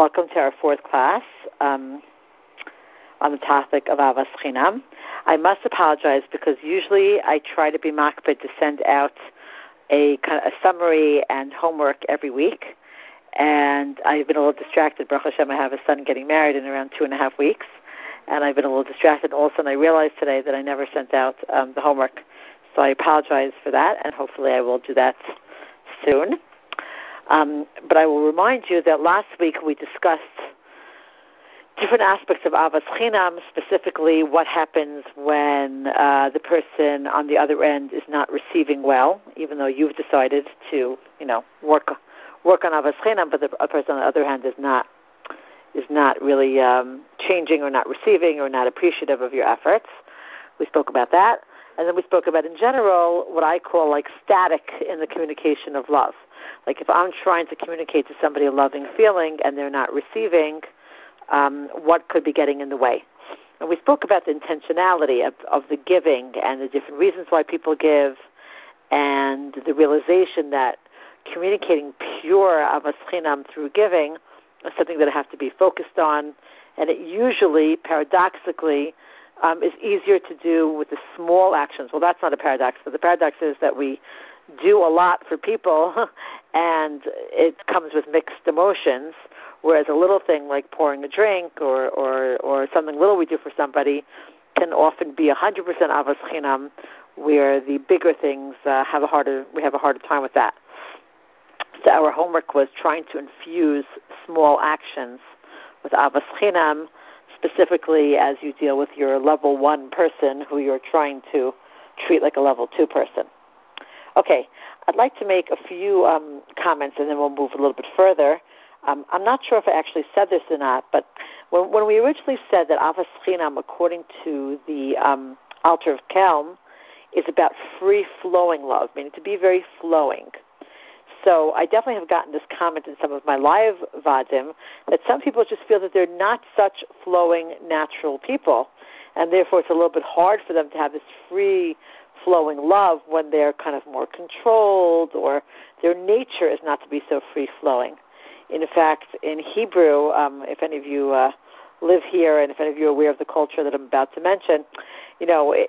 Welcome to our fourth class on the topic of Avas Chinam. I must apologize because usually I try to be makbid to send out a kind of a summary and homework every week, and I've been a little distracted. Baruch Hashem, I have a son getting married in around 2.5 weeks, and I've been a little distracted. All of a sudden I realized today that I never sent out the homework, so I apologize for that, and hopefully I will do that soon. But I will remind you that last week we discussed different aspects of Avas Chinam, specifically what happens when the person on the other end is not receiving well, even though you've decided to, work on Avas Chinam, but the person on the other hand is not really changing or not receiving or not appreciative of your efforts. We spoke about that. And then we spoke about, in general, what I call like static in the communication of love. Like if I'm trying to communicate to somebody a loving feeling and they're not receiving, what could be getting in the way? And we spoke about the intentionality of the giving and the different reasons why people give, and the realization that communicating pure Avas Chinam through giving is something that I have to be focused on, and it usually, paradoxically, is easier to do with the small actions. Well, that's not a paradox, but the paradox is that we do a lot for people and it comes with mixed emotions, whereas a little thing like pouring a drink or something little we do for somebody can often be 100% Avas Chinam, where the bigger things we have a harder time with that. So our homework was trying to infuse small actions with Avas Chinam, specifically as you deal with your level 1 person who you're trying to treat like a level 2 person. Okay, I'd like to make a few comments and then we'll move a little bit further. I'm not sure if I actually said this or not, but when we originally said that Avas Chinam, according to the Alter of Kelm, is about free-flowing love, meaning to be very flowing. So I definitely have gotten this comment in some of my live vadim that some people just feel that they're not such flowing, natural people, and therefore it's a little bit hard for them to have this free-flowing love when they're kind of more controlled, or their nature is not to be so free-flowing. In fact, in Hebrew, if any of you live here and if any of you are aware of the culture that I'm about to mention, in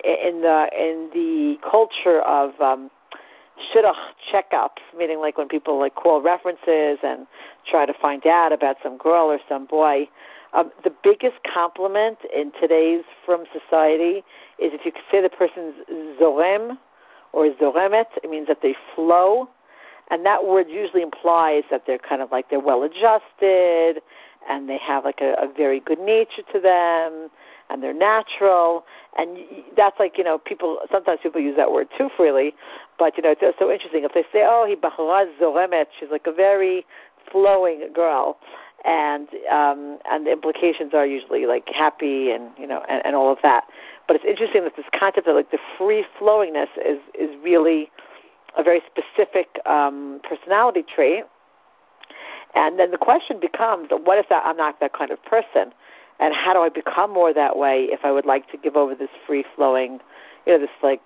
the culture of shidduch checkups, meaning like when people like call references and try to find out about some girl or some boy, the biggest compliment in today's from society is if you could say the person's zorem or zoremet, it means that they flow, and that word usually implies that they're kind of like they're well adjusted and they have like a very good nature to them, and they're natural, and that's like, sometimes people use that word too freely, but, it's so interesting. If they say, oh, he bachara zoremet, she's like a very flowing girl, and the implications are usually like happy and, and all of that. But it's interesting that this concept of like the free-flowingness is really a very specific personality trait. And then the question becomes, what if I'm not that kind of person? And how do I become more that way if I would like to give over this free-flowing, this like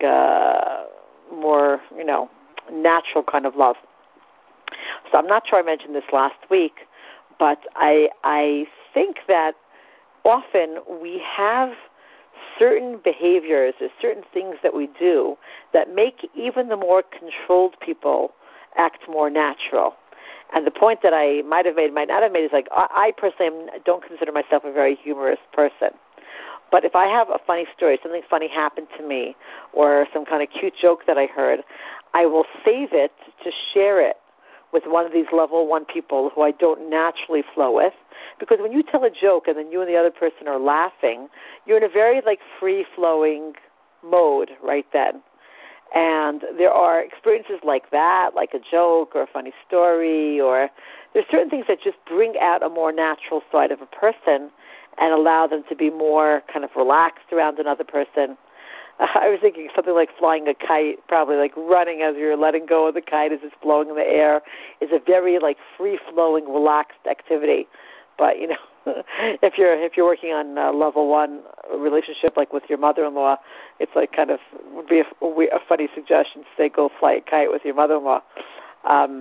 more, natural kind of love? So I'm not sure I mentioned this last week, but I think that often we have certain behaviors or certain things that we do that make even the more controlled people act more natural. And the point that I might have made, might not have made, is like I personally don't consider myself a very humorous person. But if I have a funny story, something funny happened to me, or some kind of cute joke that I heard, I will save it to share it with one of these level 1 people who I don't naturally flow with. Because when you tell a joke and then you and the other person are laughing, you're in a very like free-flowing mode right then. And there are experiences like that, like a joke or a funny story, or there's certain things that just bring out a more natural side of a person and allow them to be more kind of relaxed around another person. I was thinking something like flying a kite, probably like running as you're letting go of the kite as it's blowing in the air, is a very like free-flowing, relaxed activity. But, if you're working on level 1 relationship, like with your mother-in-law, it's like kind of would be a funny suggestion to say go fly a kite with your mother-in-law.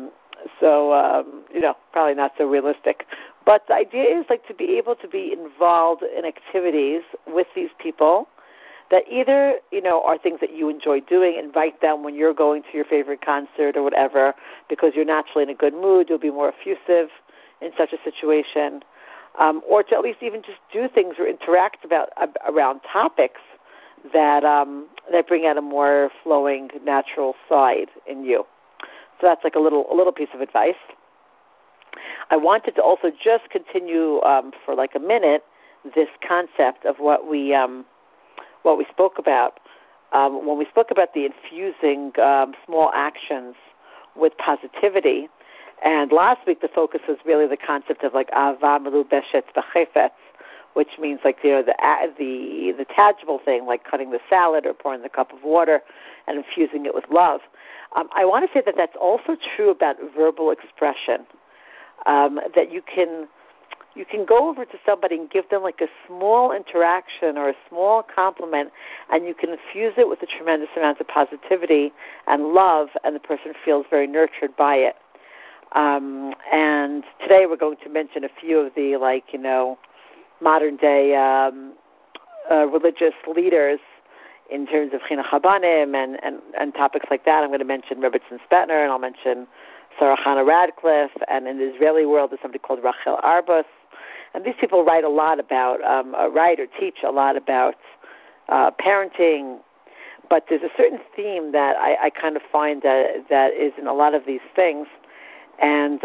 Probably not so realistic. But the idea is like to be able to be involved in activities with these people that either, are things that you enjoy doing. Invite them when you're going to your favorite concert or whatever, because you're naturally in a good mood. You'll be more effusive in such a situation. Or to at least even just do things or interact around topics that bring out a more flowing, natural side in you. So that's like a little piece of advice. I wanted to also just continue for like a minute this concept of what we spoke about when we spoke about the infusing small actions with positivity. And last week the focus was really the concept of like ahava melubeshet b'chefetz, which means like the tangible thing, like cutting the salad or pouring the cup of water and infusing it with love. I want to say that that's also true about verbal expression. That you can go over to somebody and give them like a small interaction or a small compliment, and you can infuse it with a tremendous amount of positivity and love, and the person feels very nurtured by it. And today we're going to mention a few of the modern day religious leaders in terms of Chinuch Habanim and topics like that. I'm going to mention Rebbetzin Spetner, and I'll mention Sarah Hannah Radcliffe, and in the Israeli world there's somebody called Rachel Arbus. And these people write a lot about, teach a lot about parenting, but there's a certain theme that I kind of find that is in a lot of these things, and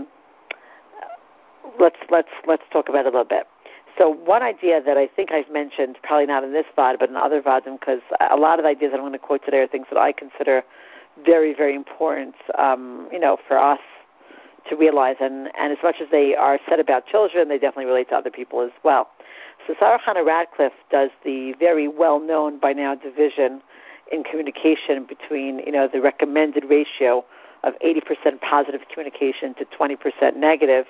let's talk about it a little bit. So one idea that I think I've mentioned, probably not in this VOD, but in other VODs, because a lot of the ideas that I'm going to quote today are things that I consider very, very important, for us to realize. And as much as they are said about children, they definitely relate to other people as well. So Sarah Hannah Radcliffe does the very well-known by now division in communication between, the recommended ratio of 80% positive communication to 20% negative.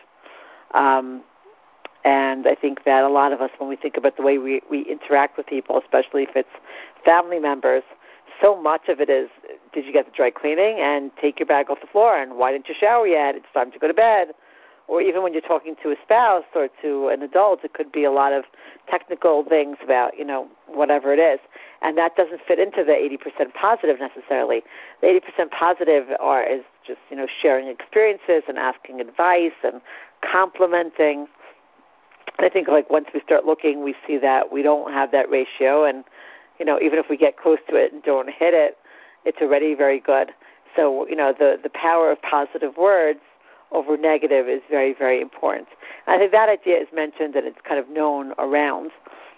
And I think that a lot of us, when we think about the way we interact with people, especially if it's family members, so much of it is, did you get the dry cleaning? And take your bag off the floor. And why didn't you shower yet? It's time to go to bed. Or even when you're talking to a spouse or to an adult, it could be a lot of technical things about, whatever it is. And that doesn't fit into the 80% positive necessarily. The 80% positive is just, sharing experiences and asking advice and complimenting. And I think once we start looking, we see that we don't have that ratio, and even if we get close to it and don't hit it, it's already very good. So the power of positive words over negative is very, very important. And I think that idea is mentioned and it's kind of known around.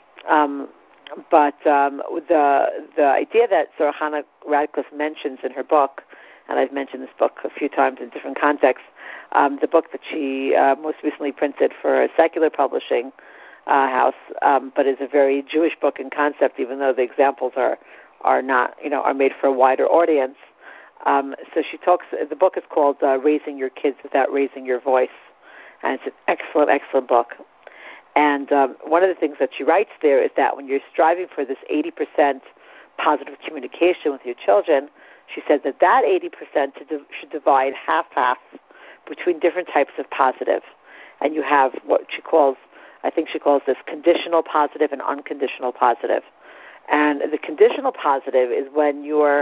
But the idea that Sarah Hannah Radcliffe mentions in her book, and I've mentioned this book a few times in different contexts, the book that she most recently printed for a secular publishing house, but is a very Jewish book in concept, even though the examples are not, are made for a wider audience. So she talks. The book is called "Raising Your Kids Without Raising Your Voice," and it's an excellent, excellent book. And one of the things that she writes there is that when you're striving for this 80% positive communication with your children, she said that 80% should divide half-half between different types of positive. And you have what she calls, I think she calls this conditional positive and unconditional positive. And the conditional positive is when your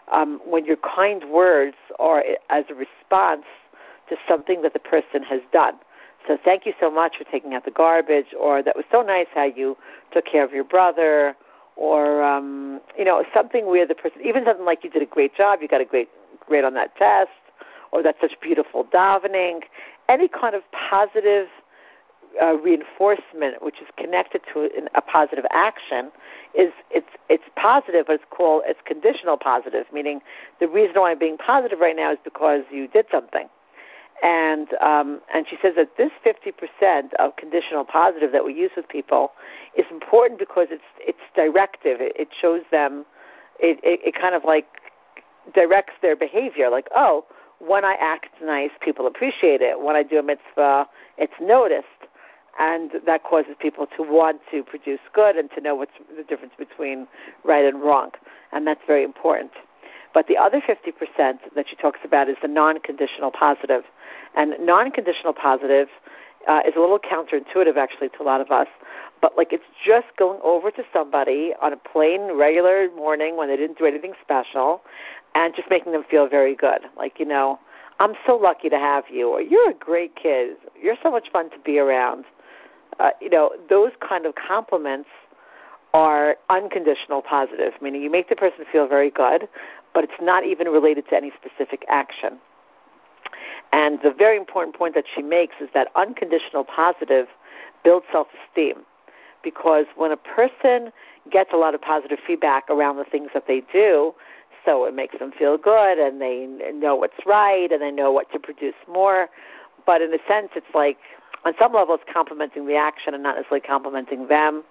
kind words are as a response to something that the person has done. So thank you so much for taking out the garbage, or that was so nice how you took care of your brother, or something where the person, even something like you did a great job, you got a great grade on that test, or that's such beautiful davening. Any kind of positive reinforcement, which is connected to a positive action, it's positive, but it's conditional positive, meaning the reason why I'm being positive right now is because you did something. And she says that this 50% of conditional positive that we use with people is important because it's directive. It shows them, it kind of like directs their behavior. Like, oh, when I act nice, people appreciate it. When I do a mitzvah, it's noticed. And that causes people to want to produce good and to know what's the difference between right and wrong. And that's very important. But the other 50% that she talks about is the non-conditional positive. And non-conditional positive is a little counterintuitive, actually, to a lot of us. But, like, it's just going over to somebody on a plain, regular morning when they didn't do anything special and just making them feel very good. Like, I'm so lucky to have you, or you're a great kid. You're so much fun to be around. Those kind of compliments are unconditional positive, meaning you make the person feel very good, but it's not even related to any specific action. And the very important point that she makes is that unconditional positive builds self-esteem, because when a person gets a lot of positive feedback around the things that they do, so it makes them feel good, and they know what's right, and they know what to produce more. But in a sense, it's like, on some level, it's complimenting the action and not necessarily complimenting them.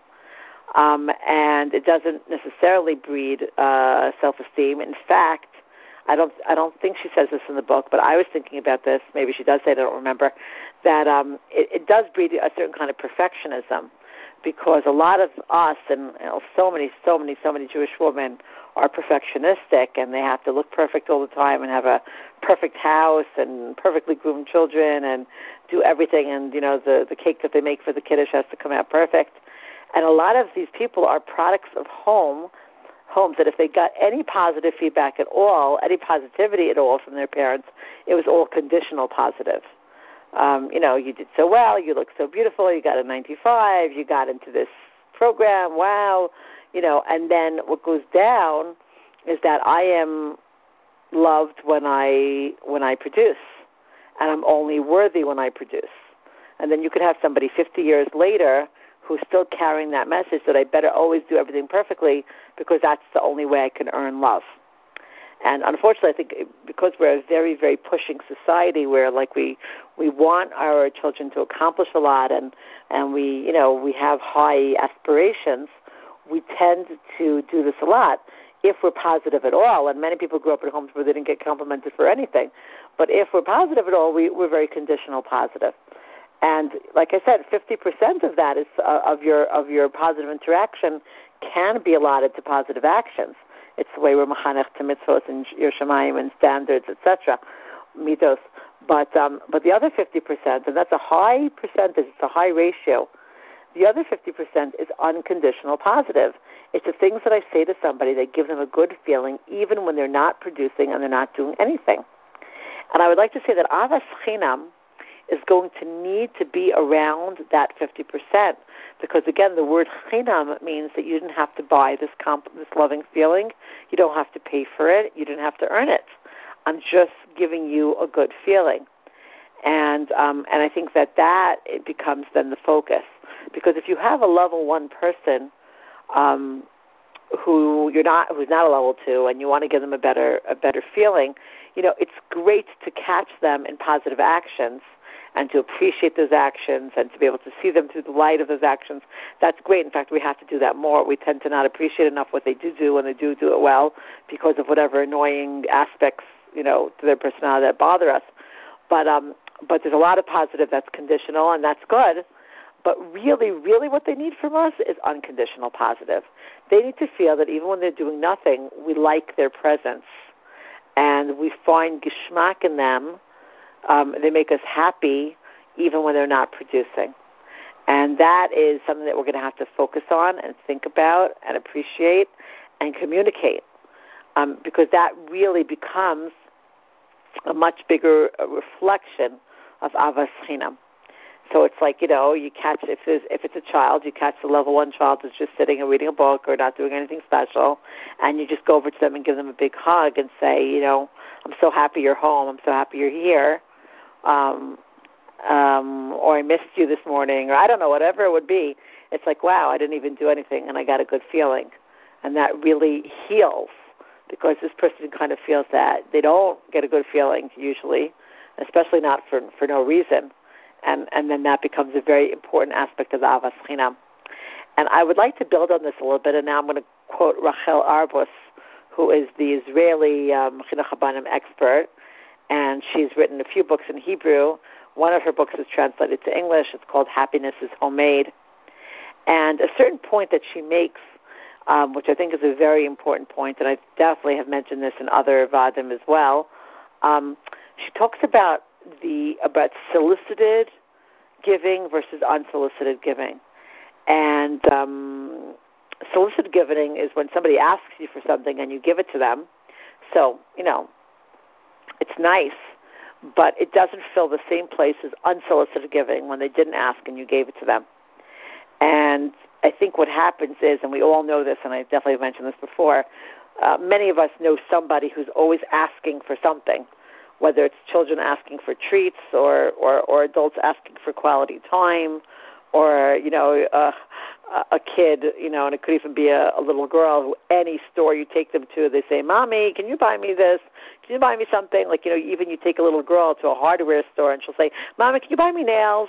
And it doesn't necessarily breed self-esteem. In fact, I don't think she says this in the book, but I was thinking about this. Maybe she does say it, I don't remember, that it does breed a certain kind of perfectionism, because a lot of us and so many Jewish women are perfectionistic, and they have to look perfect all the time and have a perfect house and perfectly groomed children and do everything, and the cake that they make for the kiddush has to come out perfect. And a lot of these people are products of homes that if they got any positive feedback at all, any positivity at all from their parents, it was all conditional positive. You did so well, you look so beautiful, you got a 95, you got into this program, wow, and then what goes down is that I am loved when I produce, and I'm only worthy when I produce. And then you could have somebody 50 years later who's still carrying that message that I better always do everything perfectly because that's the only way I can earn love. And unfortunately, I think because we're a very, very pushing society where, like, we want our children to accomplish a lot and we have high aspirations, we tend to do this a lot if we're positive at all. And many people grew up in homes where they didn't get complimented for anything. But if we're positive at all, we're very conditional positive. And like I said, 50% of that is of your positive interaction can be allotted to positive actions. It's the way we're mechanech to mitzvot and Yerushalayim and standards, etc., mitos. But the other 50%, and that's a high percentage, it's a high ratio. The other 50% is unconditional positive. It's the things that I say to somebody that give them a good feeling, even when they're not producing and they're not doing anything. And I would like to say that Avas Chinam is going to need to be around that 50%, because again, the word chinam means that you didn't have to buy this loving feeling, you don't have to pay for it, you didn't have to earn it. I'm just giving you a good feeling, and I think that it becomes then the focus, because if you have a level 1 person who's not a level 2, and you want to give them a better feeling, it's great to catch them in positive actions and to appreciate those actions and to be able to see them through the light of those actions. That's great. In fact, we have to do that more. We tend to not appreciate enough what they do when they do it well because of whatever annoying aspects, to their personality that bother us. But there's a lot of positive that's conditional, and that's good. But really, really what they need from us is unconditional positive. They need to feel that even when they're doing nothing, we like their presence, and we find geschmack in them. They make us happy even when they're not producing. And that is something that we're going to have to focus on and think about and appreciate and communicate, because that really becomes a much bigger reflection of Avas Chinam. So it's like, you catch, if it's a child, you catch the level 1 child who's just sitting and reading a book or not doing anything special, and you just go over to them and give them a big hug and say, I'm so happy you're home, I'm so happy you're here, or I missed you this morning, or I don't know, whatever it would be. It's like, wow, I didn't even do anything, and I got a good feeling. And that really heals, because this person kind of feels that they don't get a good feeling usually, especially not for no reason. And then that becomes a very important aspect of the Avas Chinam. And I would like to build on this a little bit, and now I'm going to quote Rachel Arbus, who is the Israeli Chinuch Habanim expert, and she's written a few books in Hebrew. One of her books is translated to English. It's called Happiness is Homemade. And a certain point that she makes which I think is a very important point, and I definitely have mentioned this in other Vadim as well. She talks about solicited giving versus unsolicited giving. And solicited giving is when somebody asks you for something and you give it to them. So, it's nice, but it doesn't fill the same place as unsolicited giving when they didn't ask and you gave it to them. And I think what happens is, and we all know this, and I definitely mentioned this before, many of us know somebody who's always asking for something, whether it's children asking for treats or adults asking for quality time, or, a kid, and it could even be a little girl who any store you take them to, they say, Mommy, can you buy me this? Can you buy me something? Like, even you take a little girl to a hardware store and she'll say, Mommy, can you buy me nails?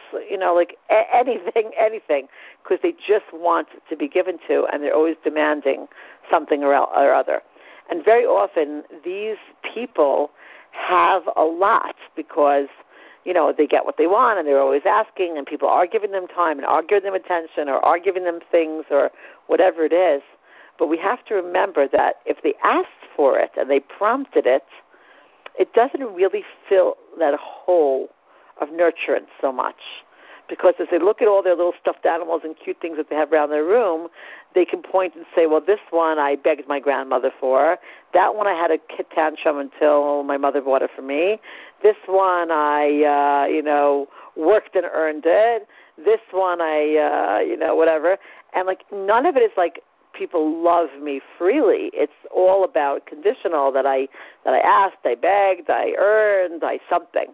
Anything, because they just want to be given to, and they're always demanding something or other. And very often these people have a lot because they get what they want, and they're always asking, and people are giving them time and are giving them attention or are giving them things or whatever it is. But we have to remember that if they asked for it and they prompted it, it doesn't really fill that hole of nurturance so much. Because as they look at all their little stuffed animals and cute things that they have around their room, they can point and say, well, this one I begged my grandmother for. That one I had a tantrum until my mother bought it for me. This one I, worked and earned it. This one I, whatever. And, none of it is like people love me freely. It's all about conditional, that I asked, I begged, I earned, I something.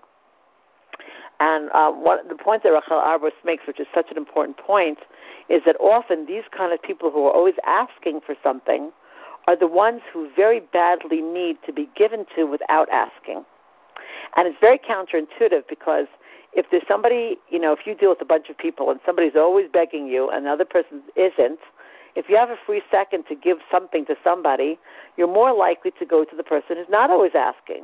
And the point that Rachel Arbus makes, which is such an important point, is that often these kind of people who are always asking for something are the ones who very badly need to be given to without asking. And it's very counterintuitive, because if there's somebody, if you deal with a bunch of people and somebody's always begging you and the other person isn't, if you have a free second to give something to somebody, you're more likely to go to the person who's not always asking.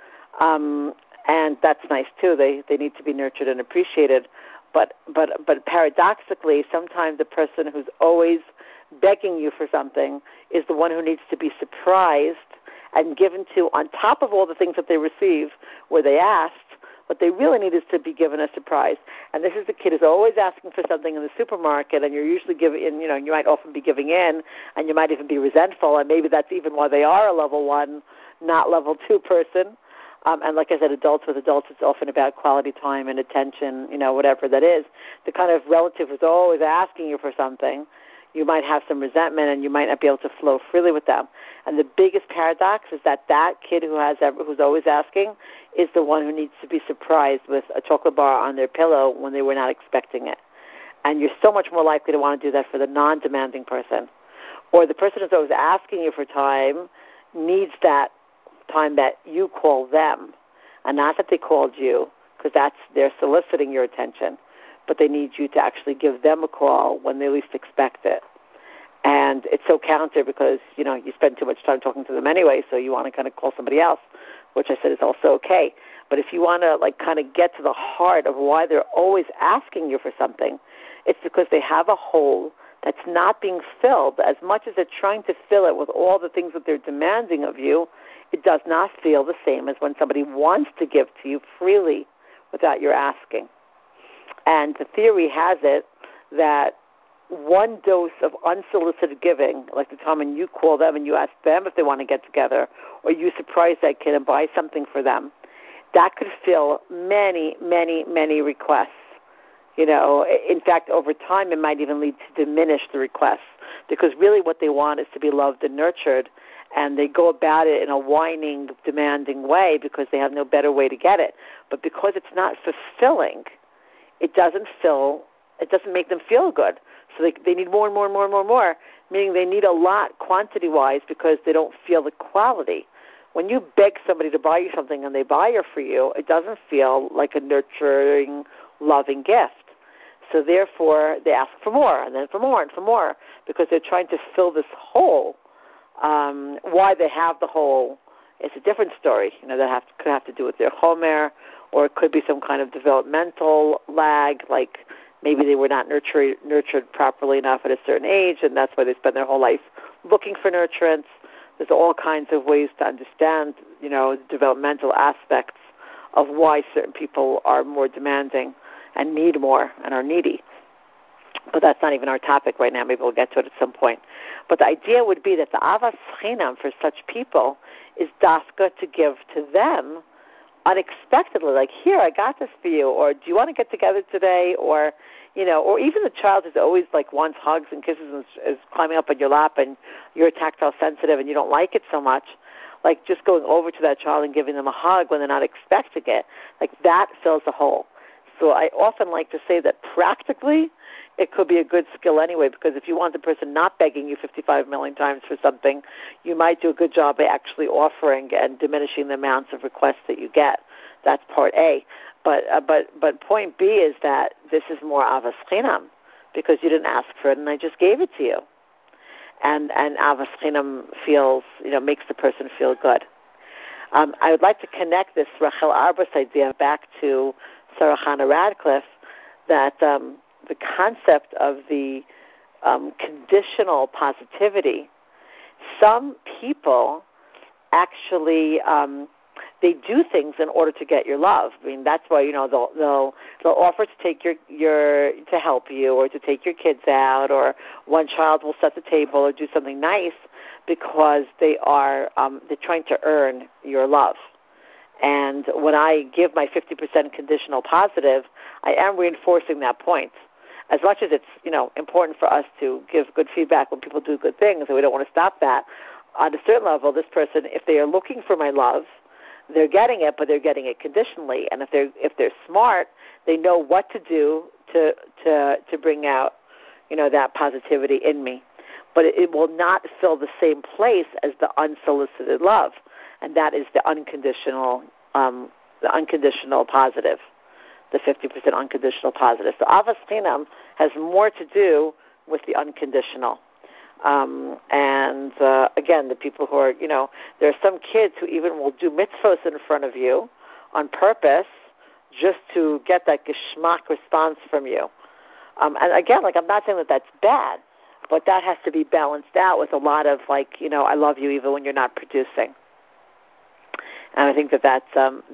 And that's nice too. They need to be nurtured and appreciated. But paradoxically, sometimes the person who's always begging you for something is the one who needs to be surprised and given to, on top of all the things that they receive where they asked. What they really need is to be given a surprise. And this is the kid who's always asking for something in the supermarket, and you're usually giving in, you might often be giving in, and you might even be resentful, and maybe that's even why they are a level 1, not level 2 person. And like I said, adults with adults, it's often about quality time and attention, whatever that is. The kind of relative who's always asking you for something, you might have some resentment and you might not be able to flow freely with them. And the biggest paradox is that kid who's always asking is the one who needs to be surprised with a chocolate bar on their pillow when they were not expecting it. And you're so much more likely to want to do that for the non-demanding person. Or the person who's always asking you for time needs that time that you call them, and not that they called you, because they're soliciting your attention, but they need you to actually give them a call when they least expect it. And it's so counter, because you spend too much time talking to them anyway, so you want to kind of call somebody else, which I said is also okay. But if you want to kind of get to the heart of why they're always asking you for something, it's because they have a hole that's not being filled. As much as they're trying to fill it with all the things that they're demanding of you, it does not feel the same as when somebody wants to give to you freely without your asking. And the theory has it that one dose of unsolicited giving, like the time when you call them and you ask them if they want to get together, or you surprise that kid and buy something for them, that could fill many, many, many requests. In fact, over time, it might even lead to diminish the requests, because really what they want is to be loved and nurtured, and they go about it in a whining, demanding way because they have no better way to get it. But because it's not fulfilling, it doesn't make them feel good. So they need more and more and more and more and more, meaning they need a lot quantity-wise because they don't feel the quality. When you beg somebody to buy you something and they buy it for you, it doesn't feel like a nurturing, loving gift. So therefore, they ask for more, and then for more, and for more, because they're trying to fill this hole. Why they have the hole is a different story. That could have to do with their chomer, or it could be some kind of developmental lag, like maybe they were not nurtured properly enough at a certain age, and that's why they spend their whole life looking for nurturance. There's all kinds of ways to understand, developmental aspects of why certain people are more demanding and need more and are needy. But that's not even our topic right now. Maybe we'll get to it at some point. But the idea would be that the avas chinam for such people is dafka to give to them unexpectedly, like, here, I got this for you, or do you want to get together today, or, or even the child who's always, like, wants hugs and kisses and is climbing up on your lap and you're tactile sensitive and you don't like it so much, like, just going over to that child and giving them a hug when they're not expecting it, like, that fills the hole. So I often like to say that practically it could be a good skill anyway, because if you want the person not begging you 55 million times for something, you might do a good job by actually offering and diminishing the amounts of requests that you get. That's part A. But point B is that this is more avas chinam, because you didn't ask for it and I just gave it to you. And avas chinam feels, makes the person feel good. I would like to connect this Rachel Arbus idea back to Sarah Hannah Radcliffe, that the concept of the conditional positivity, some people actually they do things in order to get your love. I mean, that's why they'll offer to take your to help you, or to take your kids out, or one child will set the table or do something nice because they're trying to earn your love. And when I give my 50% conditional positive, I am reinforcing that point. As much as it's, important for us to give good feedback when people do good things, and we don't want to stop that, on a certain level, this person, if they are looking for my love, they're getting it, but they're getting it conditionally. And if they're smart, they know what to do to bring out, that positivity in me. But it will not fill the same place as the unsolicited love. And that is the unconditional positive, the 50% unconditional positive. So avas chinam has more to do with the unconditional. Again, the people who are, there are some kids who even will do mitzvahs in front of you on purpose just to get that geschmack response from you. And again, I'm not saying that that's bad, but that has to be balanced out with a lot of, I love you even when you're not producing. And I think that's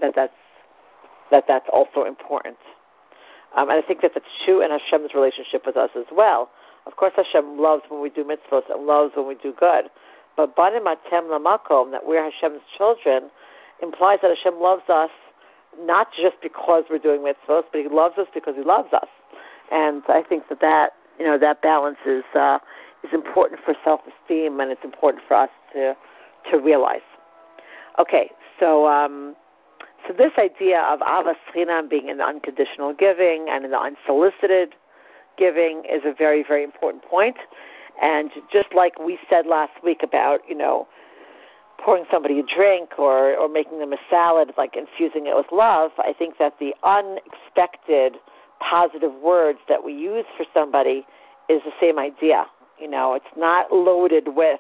also important. And I think that that's true in Hashem's relationship with us as well. Of course, Hashem loves when we do mitzvot and loves when we do good. But banim atem lamakom, that we're Hashem's children, implies that Hashem loves us not just because we're doing mitzvot, but He loves us because He loves us. And I think that balance is important for self-esteem, and it's important for us to realize. Okay, so this idea of avas chinam being in the unconditional giving and in the unsolicited giving is a very, very important point. And just like we said last week about, pouring somebody a drink or making them a salad, like infusing it with love, I think that the unexpected positive words that we use for somebody is the same idea. It's not loaded with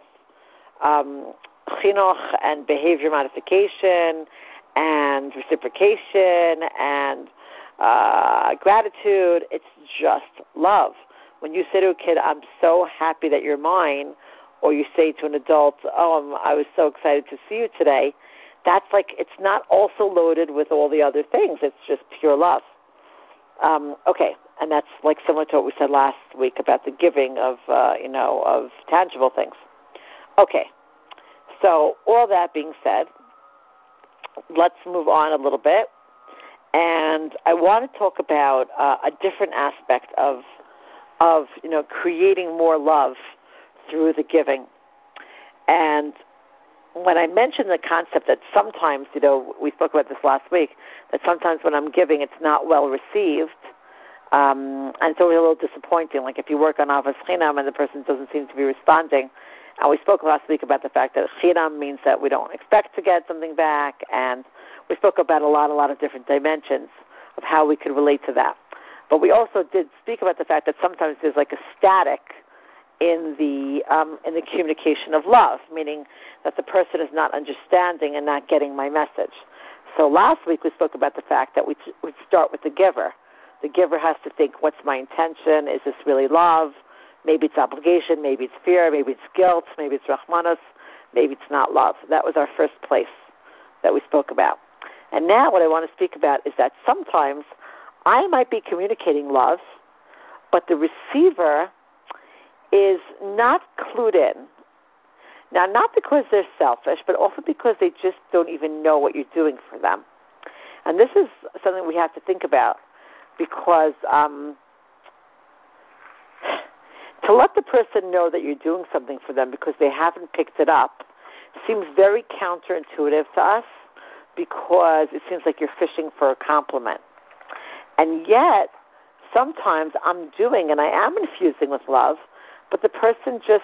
chinuch and behavior modification and reciprocation and gratitude. It's just love. When you say to a kid, I'm so happy that you're mine, or you say to an adult, I was so excited to see you today, that's it's not also loaded with all the other things. It's just pure love. Okay, and that's similar to what we said last week about the giving of, of tangible things. Okay, so all that being said, let's move on a little bit. And I want to talk about a different aspect of creating more love through the giving. And when I mentioned the concept that sometimes, we spoke about this last week, that sometimes when I'm giving, it's not well received, and it's always a little disappointing. Like if you work on avas chinam and the person doesn't seem to be responding. And we spoke last week about the fact that chinam means that we don't expect to get something back, and we spoke about a lot of different dimensions of how we could relate to that. But we also did speak about the fact that sometimes there's a static in the communication of love, meaning that the person is not understanding and not getting my message. So last week we spoke about the fact that we start with the giver. The giver has to think, what's my intention? Is this really love? Maybe it's obligation, maybe it's fear, maybe it's guilt, maybe it's Rahmanas, maybe it's not love. That was our first place that we spoke about. And now what I want to speak about is that sometimes I might be communicating love, but the receiver is not clued in. Now, not because they're selfish, but often because they just don't even know what you're doing for them. And this is something we have to think about, because to let the person know that you're doing something for them because they haven't picked it up seems very counterintuitive to us, because it seems like you're fishing for a compliment. And yet, sometimes I'm doing, and I am infusing with love, but the person just,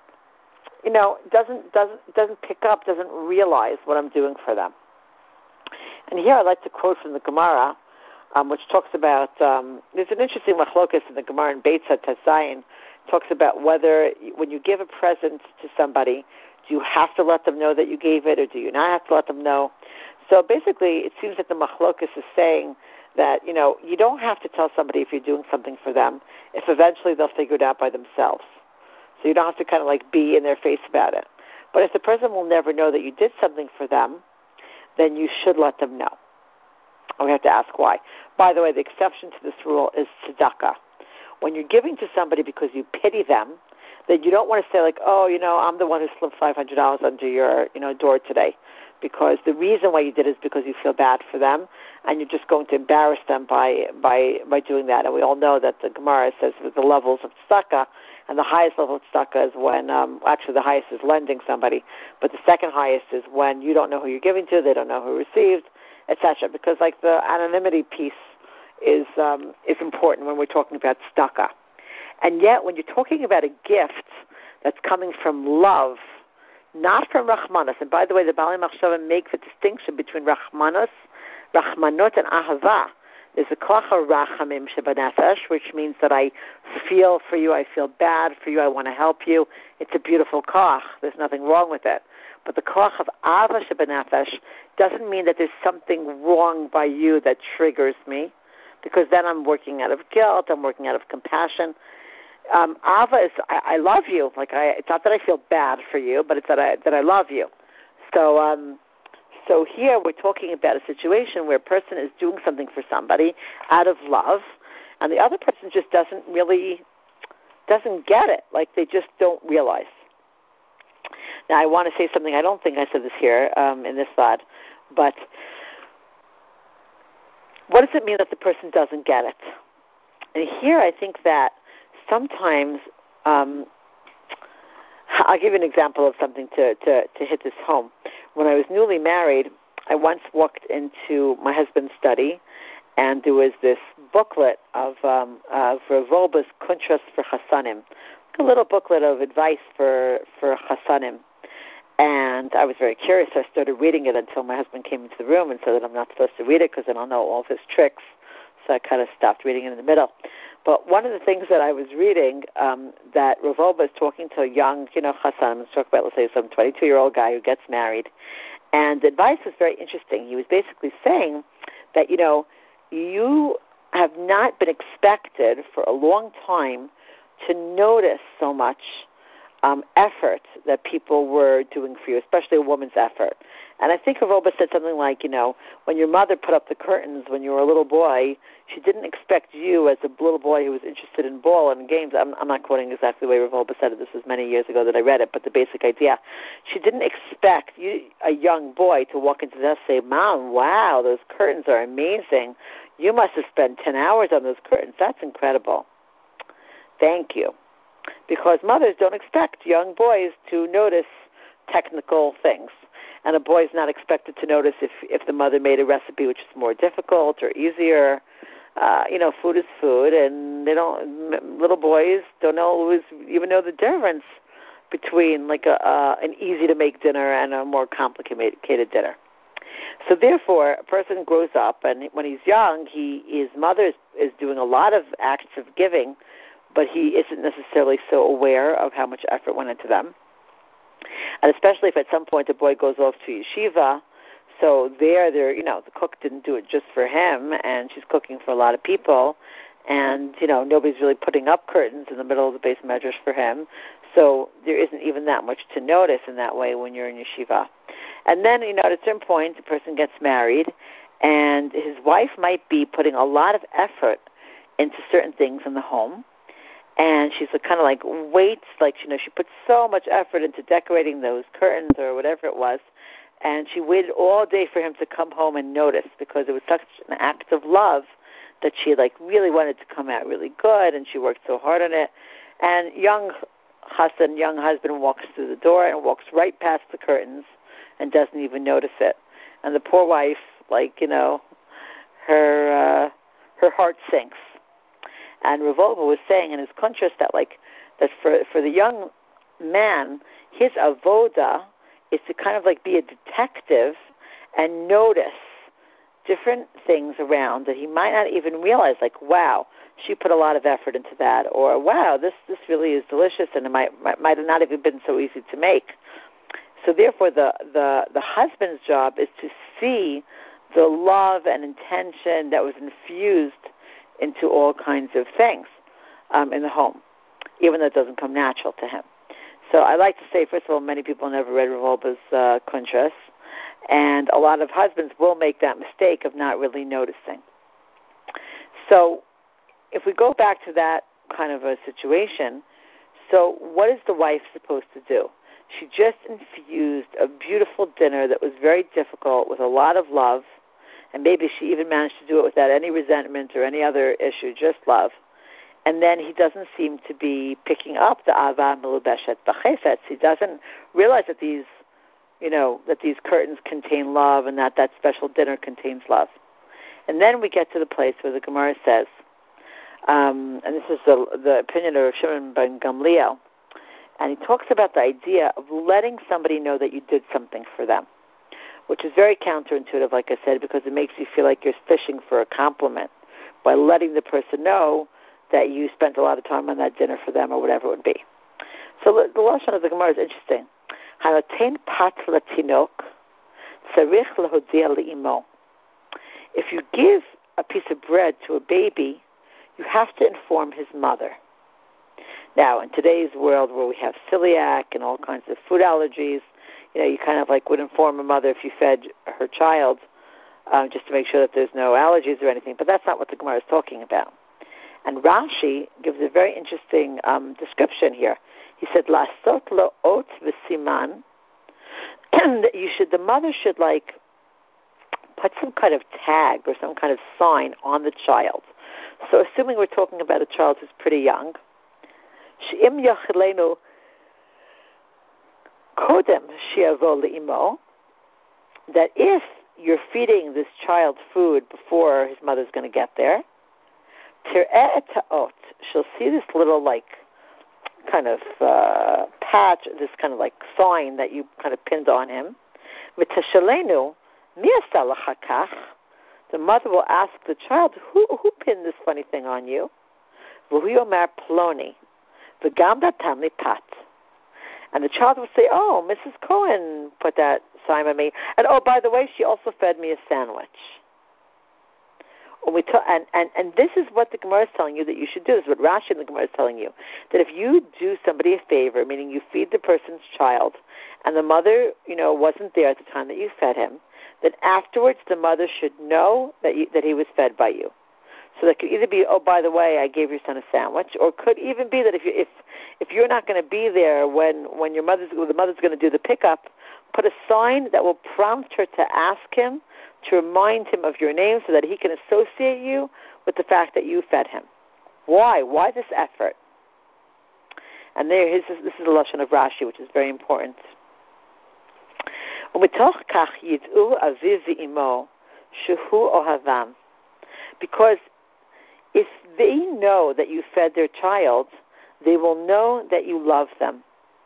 doesn't pick up, doesn't realize what I'm doing for them. And here I'd like to quote from the Gemara, which talks about, there's an interesting machlokas in the Gemara in Beit Zayin, talks about whether when you give a present to somebody, do you have to let them know that you gave it, or do you not have to let them know? So basically, it seems that the machlokas is saying that, you don't have to tell somebody if you're doing something for them, if eventually they'll figure it out by themselves. So you don't have to kind of like be in their face about it. But if the person will never know that you did something for them, then you should let them know. And we have to ask why. By the way, the exception to this rule is tzedakah. When you're giving to somebody because you pity them, then you don't want to say like, I'm the one who slipped $500 under your, door today, because the reason why you did it is because you feel bad for them, and you're just going to embarrass them by doing that. And we all know that the Gemara says that the levels of tzedakah, and the highest level of tzedakah is when, actually the highest is lending somebody, but the second highest is when you don't know who you're giving to, they don't know who received, etc. Because like the anonymity piece is important when we're talking about tzedakah. And yet, when you're talking about a gift that's coming from love, not from Rahmanas, and by the way, the Baalei Machshava make the distinction between Rahmanot, and Ahava. There's a koach rachamim shebanefesh, which means that I feel for you, I feel bad for you, I want to help you. It's a beautiful koach. There's nothing wrong with it. But the koach of Ava shebanefesh doesn't mean that there's something wrong by you that triggers me, because then I'm working out of guilt, I'm working out of compassion. Ava is I love you. It's not that I feel bad for you, but it's that I love you. So here we're talking about a situation where a person is doing something for somebody out of love, and the other person just doesn't get it. Like they just don't realize. Now I want to say something. I don't think I said this here in this thought, but what does it mean that the person doesn't get it? And here I think that sometimes, I'll give you an example of something to hit this home. When I was newly married, I once walked into my husband's study, and there was this booklet of Rav Wolbe's Kuntras for Chassanim, a little booklet of advice for Chassanim. And I was very curious, so I started reading it until my husband came into the room and said that I'm not supposed to read it because then I'll know all of his tricks. So I kind of stopped reading it in the middle. But one of the things that I was reading, that Rav Wolbe is talking to a young, Chassan, let's talk about, let's say, some 22-year-old guy who gets married. And the advice was very interesting. He was basically saying that, you have not been expected for a long time to notice so much effort that people were doing for you, especially a woman's effort. And I think Rav Wolbe said something like, when your mother put up the curtains when you were a little boy, she didn't expect you as a little boy who was interested in ball and games. I'm not quoting exactly the way Rav Wolbe said it. This was many years ago that I read it, but the basic idea. She didn't expect you, a young boy, to walk into that and say, Mom, wow, those curtains are amazing. You must have spent 10 hours on those curtains. That's incredible. Thank you. Because mothers don't expect young boys to notice technical things. And a boy is not expected to notice if the mother made a recipe which is more difficult or easier. Food is food, and little boys don't always even know the difference between like an easy-to-make dinner and a more complicated dinner. So therefore, a person grows up, and when he's young, his mother is doing a lot of acts of giving, but he isn't necessarily so aware of how much effort went into them. And especially if at some point a boy goes off to yeshiva, so the cook didn't do it just for him, and she's cooking for a lot of people, and, nobody's really putting up curtains in the middle of the Beis Medrash for him, so there isn't even that much to notice in that way when you're in yeshiva. And then, at a certain point, the person gets married, and his wife might be putting a lot of effort into certain things in the home, and she's kind of waits, she put so much effort into decorating those curtains or whatever it was, and she waited all day for him to come home and notice, because it was such an act of love that she really wanted to come out really good, and she worked so hard on it. And young husband walks through the door and walks right past the curtains and doesn't even notice it. And the poor wife, her heart sinks. And Rav Wolbe was saying in his contrast that for the young man, his avoda is to kind of be a detective and notice different things around that he might not even realize, wow, she put a lot of effort into that, or wow, this really is delicious, and it might have not even been so easy to make. So therefore, the husband's job is to see the love and intention that was infused into all kinds of things in the home, even though it doesn't come natural to him. So I like to say, first of all, many people never read Rav Wolbe's contrast, and a lot of husbands will make that mistake of not really noticing. So if we go back to that kind of a situation, so what is the wife supposed to do? She just infused a beautiful dinner that was very difficult with a lot of love, and maybe she even managed to do it without any resentment or any other issue, just love. And then he doesn't seem to be picking up the ava melubeshet b'chefetz. He doesn't realize that these curtains contain love, and that special dinner contains love. And then we get to the place where the Gemara says, and this is the opinion of Shimon ben Gamliel, and he talks about the idea of letting somebody know that you did something for them, which is very counterintuitive, like I said, because it makes you feel like you're fishing for a compliment by letting the person know that you spent a lot of time on that dinner for them or whatever it would be. So the lashon of the Gemara is interesting. If you give a piece of bread to a baby, you have to inform his mother. Now, in today's world where we have celiac and all kinds of food allergies, you kind of would inform a mother if you fed her child, just to make sure that there's no allergies or anything. But that's not what the Gemara is talking about. And Rashi gives a very interesting description here. He said, "Lasot lo ot v'siman," that the mother should put some kind of tag or some kind of sign on the child. So, assuming we're talking about a child who's pretty young, she'im yachilenu kodem she'avo le'imo, that if you're feeding this child food before his mother's going to get there, tir'eh et ha'ot, she'll see this little kind of patch, this kind of sign that you kind of pinned on him. V'tashalenu mi asa lacha kach, the mother will ask the child, who pinned this funny thing on you? V'hu yomer ploni, v'gam datam li pat. And the child will say, oh, Mrs. Cohen put that sign on me. And oh, by the way, she also fed me a sandwich. And this is what the Gemara is telling you that you should do. This is what Rashi and the Gemara is telling you. That if you do somebody a favor, meaning you feed the person's child, and the mother, wasn't there at the time that you fed him, then afterwards the mother should know that he was fed by you. So that could either be, oh, by the way, I gave your son a sandwich, or it could even be that if you're not going to be there when the mother's going to do the pickup, put a sign that will prompt her to ask him, to remind him of your name, so that he can associate you with the fact that you fed him. Why? Why this effort? And this is the lashon of Rashi, which is very important. Because if they know that you fed their child, they will know that you love them.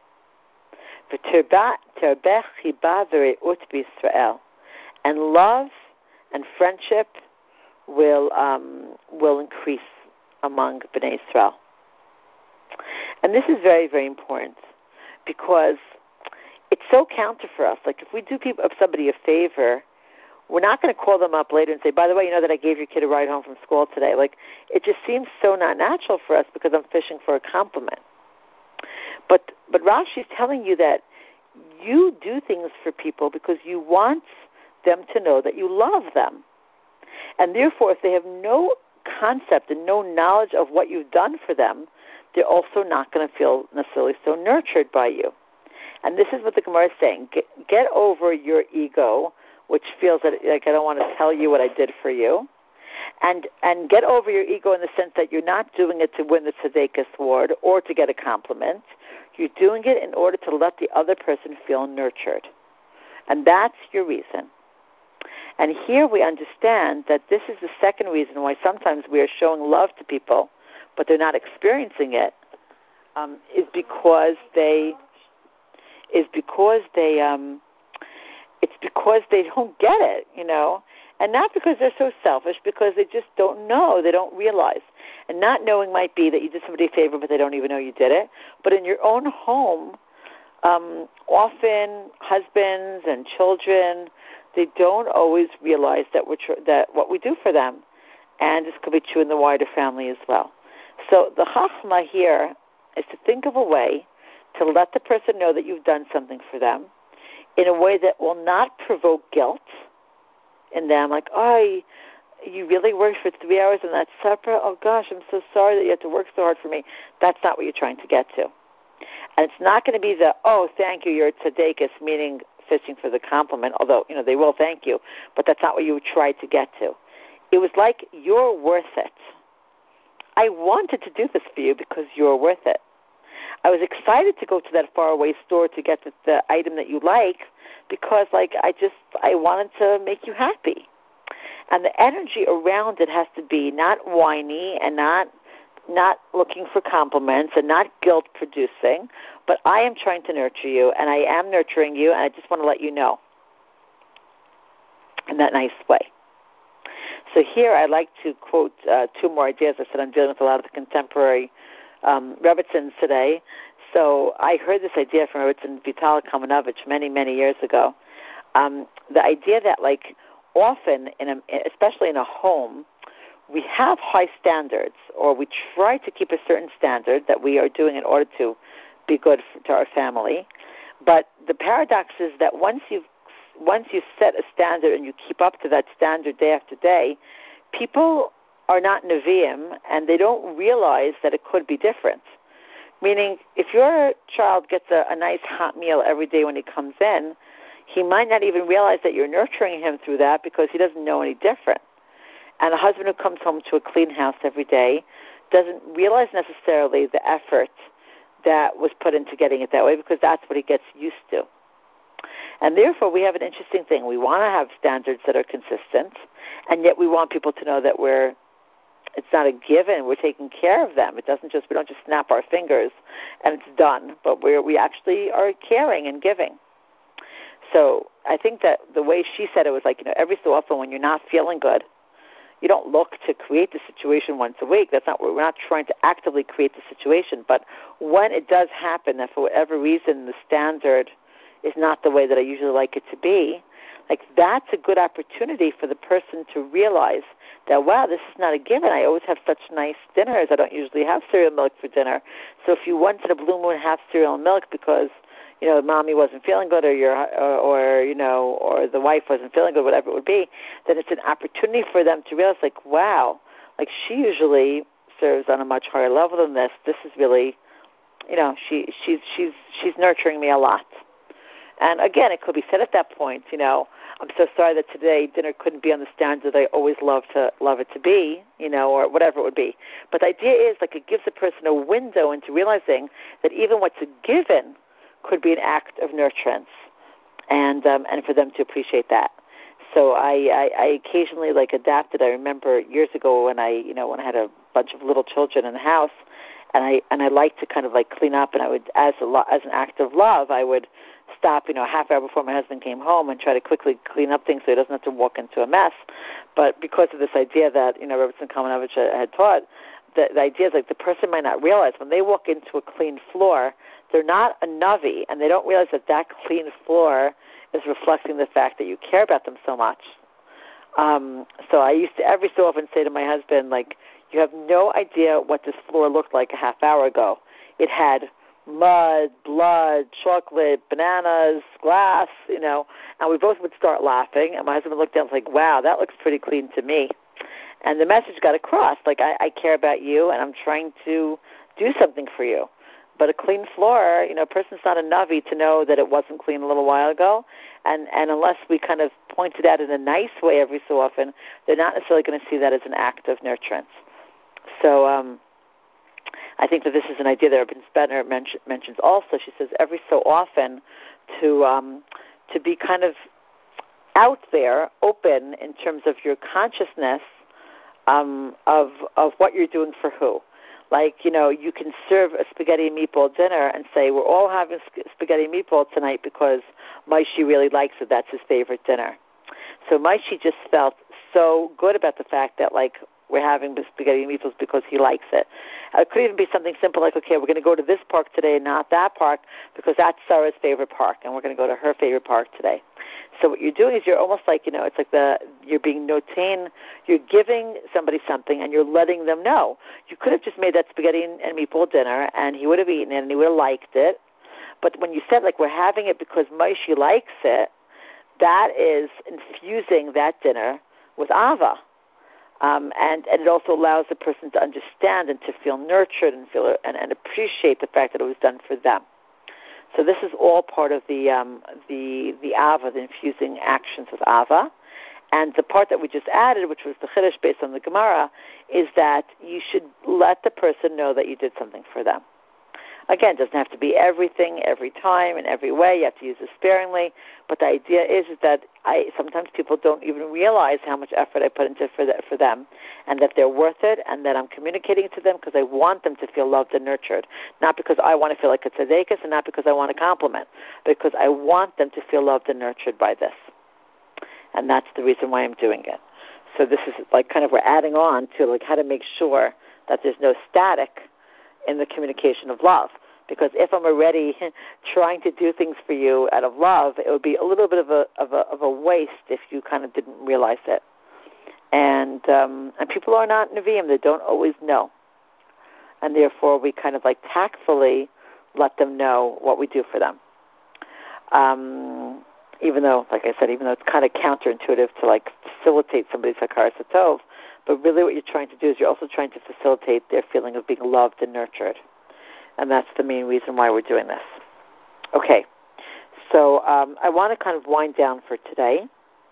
And love and friendship will increase among Bnei Israel. And this is very, very important, because it's so counter for us. If we do somebody a favor, we're not going to call them up later and say, by the way, you know that I gave your kid a ride home from school today. Like, it just seems so not natural for us because I'm fishing for a compliment. But Rashi's telling you that you do things for people because you want them to know that you love them. And therefore, if they have no concept and no knowledge of what you've done for them, they're also not going to feel necessarily so nurtured by you. And this is what the Gemara is saying. Get over your ego, which feels that, like, I don't want to tell you what I did for you. And get over your ego in the sense that you're not doing it to win the Tzedekah award or to get a compliment. You're doing it in order to let the other person feel nurtured. And that's your reason. And here we understand that this is the second reason why sometimes we are showing love to people, but they're not experiencing it, is because they don't get it, you know. And not because they're so selfish, because they just don't know, they don't realize. And not knowing might be that you did somebody a favor, but they don't even know you did it. But in your own home, often husbands and children, they don't always realize that that what we do for them. And this could be true in the wider family as well. So the chachma here is to think of a way to let the person know that you've done something for them in a way that will not provoke guilt in them, like, oh, you really worked for 3 hours on that supper? Oh, gosh, I'm so sorry that you had to work so hard for me. That's not what you're trying to get to. And it's not going to be the, oh, thank you, you're a tzedekah, meaning fishing for the compliment, although, you know, they will thank you, but that's not what you tried to get to. It was like, you're worth it. I wanted to do this for you because you're worth it. I was excited to go to that faraway store to get the item that you like because, like, I wanted to make you happy. And the energy around it has to be not whiny and not looking for compliments and not guilt-producing, but I am trying to nurture you, and I am nurturing you, and I just want to let you know in that nice way. So here I'd like to quote two more ideas. I said I'm dealing with a lot of the contemporary Rebbitzins today. So I heard this idea from Rebbitzin Vitaly Kamenovich many, many years ago. The idea that, like, often, especially in a home, we have high standards, or we try to keep a certain standard that we are doing in order to be good to our family. But the paradox is that once you set a standard and you keep up to that standard day after day, people are not Nevi'im, and they don't realize that it could be different. Meaning, if your child gets a nice hot meal every day when he comes in, he might not even realize that you're nurturing him through that because he doesn't know any different. And a husband who comes home to a clean house every day doesn't realize necessarily the effort that was put into getting it that way because that's what he gets used to. And therefore, we have an interesting thing. We want to have standards that are consistent, and yet we want people to know that it's not a given. We're taking care of them. We don't just snap our fingers and it's done, but we actually are caring and giving. So I think that the way she said it was like, every so often when you're not feeling good, you don't look to create the situation once a week. We're not trying to actively create the situation. But when it does happen, that for whatever reason the standard is not the way that I usually like it to be, like, that's a good opportunity for the person to realize that, wow, this is not a given. I always have such nice dinners. I don't usually have cereal milk for dinner. So if you wanted a blue moon half cereal milk because, mommy wasn't feeling good, or the wife wasn't feeling good, whatever it would be, then it's an opportunity for them to realize, like, wow, like, she usually serves on a much higher level than this. This is really, she's nurturing me a lot. And again, it could be said at that point, I'm so sorry that today dinner couldn't be on the standard that I always love it to be, or whatever it would be. But the idea is, like, it gives a person a window into realizing that even what's a given could be an act of nurturance, and for them to appreciate that. So I occasionally, like, adapted. I remember years ago when I had a bunch of little children in the house, and I liked to kind of, like, clean up, and I would, as an act of love, I would stop, a half hour before my husband came home and try to quickly clean up things so he doesn't have to walk into a mess. But because of this idea that, Rebbitzin Kamenovich had taught, the idea is, like, the person might not realize when they walk into a clean floor, they're not a Navi, and they don't realize that clean floor is reflecting the fact that you care about them so much. So I used to every so often say to my husband, like, you have no idea what this floor looked like a half hour ago. It had mud, blood, chocolate, bananas, glass, and we both would start laughing, and my husband would look down and was like, wow, that looks pretty clean to me. And the message got across, like, I care about you, and I'm trying to do something for you. But a clean floor, a person's not a Navi to know that it wasn't clean a little while ago, and unless we kind of point it out in a nice way every so often, they're not necessarily going to see that as an act of nurturance. So I think that this is an idea that Rabbi Spetner mentions also. She says every so often to be kind of out there, open in terms of your consciousness of what you're doing for who. Like, you can serve a spaghetti and meatball dinner and say, we're all having spaghetti and meatball tonight because Maishi really likes it. That's his favorite dinner. So Maishi just felt so good about the fact that, like, we're having spaghetti and meatballs because he likes it. It could even be something simple like, okay, we're going to go to this park today and not that park because that's Sarah's favorite park, and we're going to go to her favorite park today. So what you're doing is you're almost like, it's like you're being notain, you're giving somebody something and you're letting them know. You could have just made that spaghetti and meatball dinner and he would have eaten it and he would have liked it. But when you said, like, we're having it because Maishi likes it, that is infusing that dinner with Ava. And it also allows the person to understand and to feel nurtured and feel and appreciate the fact that it was done for them. So this is all part of the Ava, the infusing actions with Ava. And the part that we just added, which was the Chiddush based on the Gemara, is that you should let the person know that you did something for them. Again, it doesn't have to be everything, every time, in every way. You have to use it sparingly. But the idea is that sometimes people don't even realize how much effort I put into for them, and that they're worth it, and that I'm communicating to them because I want them to feel loved and nurtured, not because I want to feel like a tzedekah, and not because I want a compliment, because I want them to feel loved and nurtured by this. And that's the reason why I'm doing it. So this is like kind of we're adding on to like how to make sure that there's no static in the communication of love. Because if I'm already trying to do things for you out of love, it would be a little bit of a waste if you kind of didn't realize it. And people are not Nevi'im; they don't always know, and therefore we kind of like tactfully let them know what we do for them. Even though, like I said, it's kind of counterintuitive to like facilitate somebody's hakaras hatov, but really what you're trying to do is you're also trying to facilitate their feeling of being loved and nurtured. And that's the main reason why we're doing this. Okay, so I want to kind of wind down for today.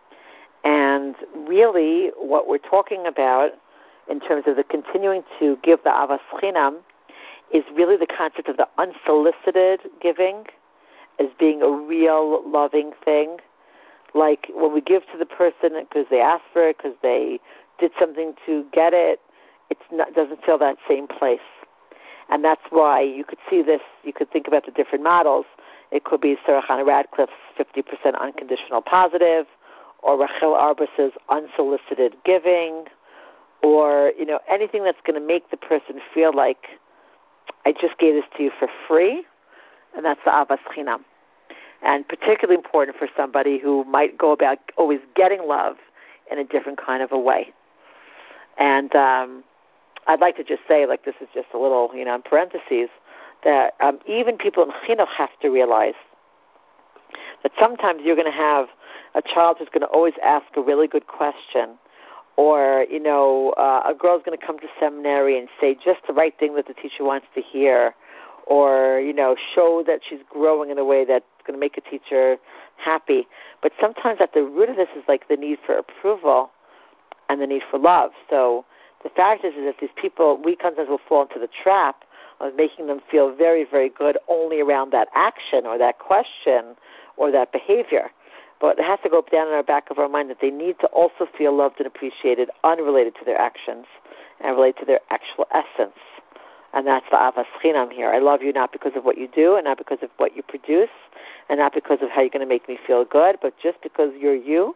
And really what we're talking about in terms of the continuing to give the Avas Chinam is really the concept of the unsolicited giving as being a real loving thing. Like when we give to the person because they asked for it, because they did something to get it, it doesn't feel that same place. And that's why you could see this, you could think about the different models. It could be Sarah Chana Radcliffe's 50% unconditional positive, or Rachel Arbus's unsolicited giving, or anything that's going to make the person feel like I just gave this to you for free, and that's the Avas Chinam. And particularly important for somebody who might go about always getting love in a different kind of a way. And I'd like to just say, like this is just a little, in parentheses, that even people in chinuch have to realize that sometimes you're going to have a child who's going to always ask a really good question, or, a girl's going to come to seminary and say just the right thing that the teacher wants to hear, or, show that she's growing in a way that's going to make a teacher happy. But sometimes at the root of this is like the need for approval and the need for love. So the fact is that these people, we sometimes will fall into the trap of making them feel very, very good only around that action or that question or that behavior. But it has to go down in our back of our mind that they need to also feel loved and appreciated unrelated to their actions and related to their actual essence. And that's the Avas Chinam here. I love you not because of what you do and not because of what you produce and not because of how you're going to make me feel good, but just because you're you.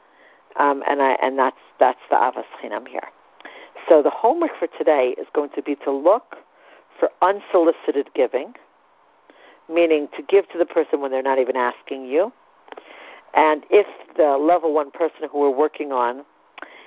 And that's the Avas Chinam here. So the homework for today is going to be to look for unsolicited giving, meaning to give to the person when they're not even asking you. And if the level one person who we're working on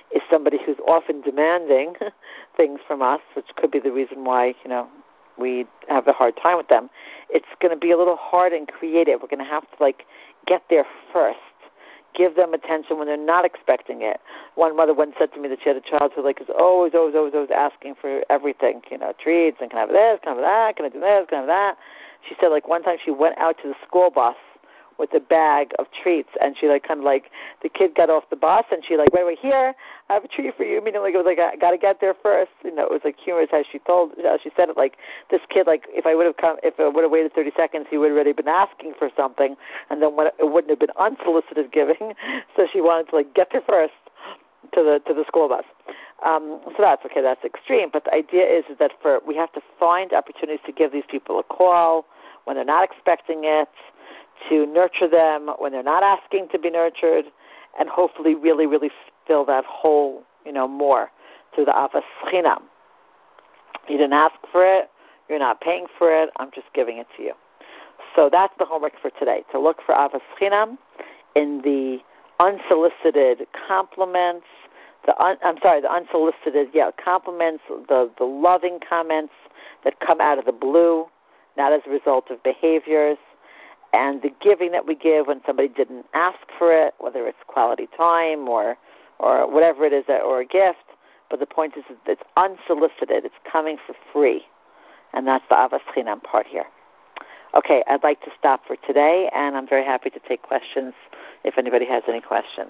is somebody who's often demanding things from us, which could be the reason why, we have a hard time with them, it's going to be a little hard and creative. We're going to have to, get there first. Give them attention when they're not expecting it. One mother once said to me that she had a child who is always asking for everything, treats, and can I have this, can I have that, can I do this, can I have that. She said one time she went out to the school bus with a bag of treats, and she the kid got off the bus, and she wait here, I have a treat for you. Meaning it was I got to get there first. It was humorous how she said it. This kid, if I would have waited 30 seconds, he would have already been asking for something, and then it wouldn't have been unsolicited giving. So she wanted to get there first to the school bus. So that's okay. That's extreme. But the idea is that we have to find opportunities to give these people a call when they're not expecting it, to nurture them when they're not asking to be nurtured, and hopefully really, really fill that hole, more through the Avas Chinam. You didn't ask for it. You're not paying for it. I'm just giving it to you. So that's the homework for today, to look for Avas Chinam in the unsolicited compliments, the unsolicited compliments, the loving comments that come out of the blue, not as a result of behaviors, and the giving that we give when somebody didn't ask for it, whether it's quality time or whatever it is, or a gift. But the point is that it's unsolicited. It's coming for free. And that's the Avas Chinam part here. Okay, I'd like to stop for today, and I'm very happy to take questions if anybody has any questions.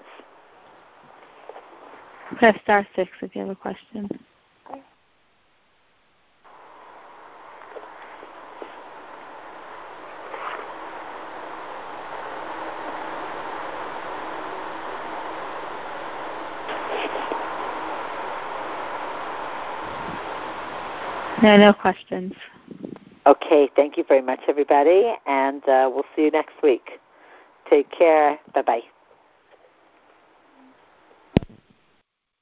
Press star 6 if you have a question. No questions. Okay, thank you very much, everybody, and we'll see you next week. Take care. Bye-bye.